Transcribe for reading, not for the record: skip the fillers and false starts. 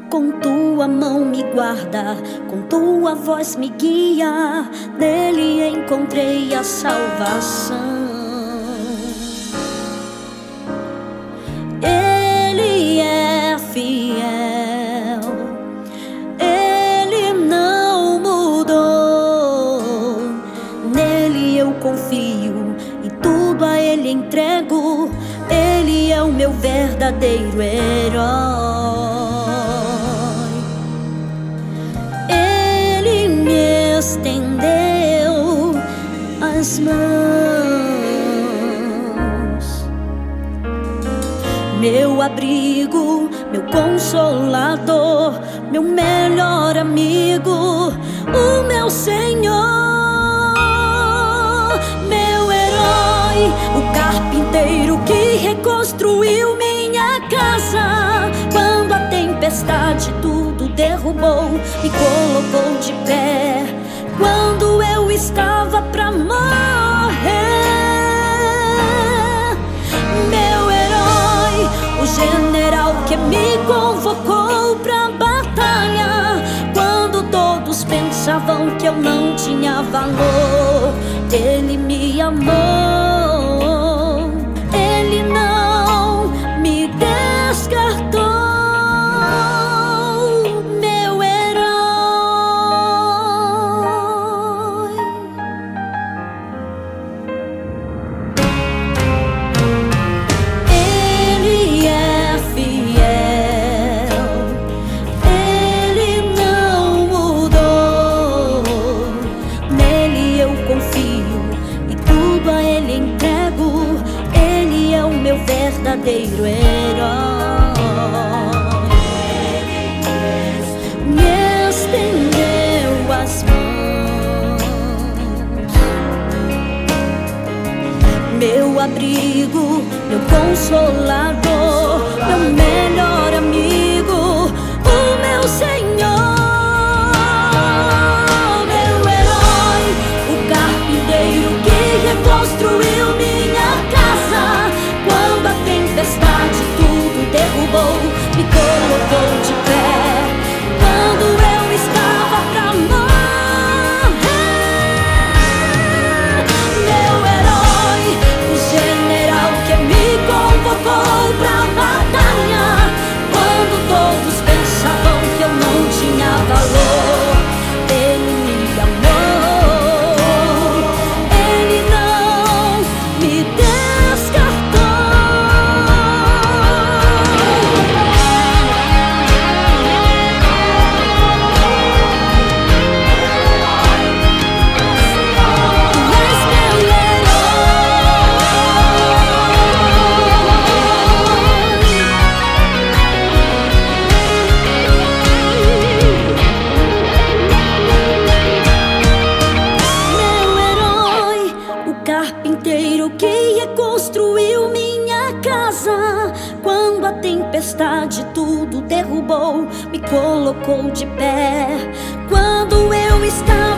Com tua mão me guarda, com tua voz me guia, nele encontrei a salvação. Ele é fiel, ele não mudou, nele eu confio e tudo a ele entrego. Ele é o meu verdadeiro herói. Ele me estendeu as mãos, meu abrigo, meu consolador, meu melhor amigo, o meu Senhor, meu herói, o carpinteiro que reconstruiu minha casa. Quando a tempestade tudo derrubou, me colocou de pé. Quando eu estava pra morrer, meu herói, o general que me convocou pra batalha. Quando todos pensavam que eu não tinha valor, ele me amou, ele não me descartou, meu herói. Ele é fiel, ele não mudou, nele eu confio e tudo a ele entrego. Ele é o meu verdadeiro herói. Me estendeu as mãos, meu abrigo, meu consolador, meu melhor amigo, o meu Senhor, meu herói, o carpinteiro que reconstruiu minha casa. Quando a tempestade tudo derrubou, me colocou de pé. Quando eu estava pra morrer, meu herói, o general que me convocou pra batalha. Quando todos pensavam que eu não tinha valor, ele me amou, ele não me descartou. Carpinteiro que reconstruiu minha casa. Quando a tempestade tudo derrubou, me colocou de pé. Quando eu estava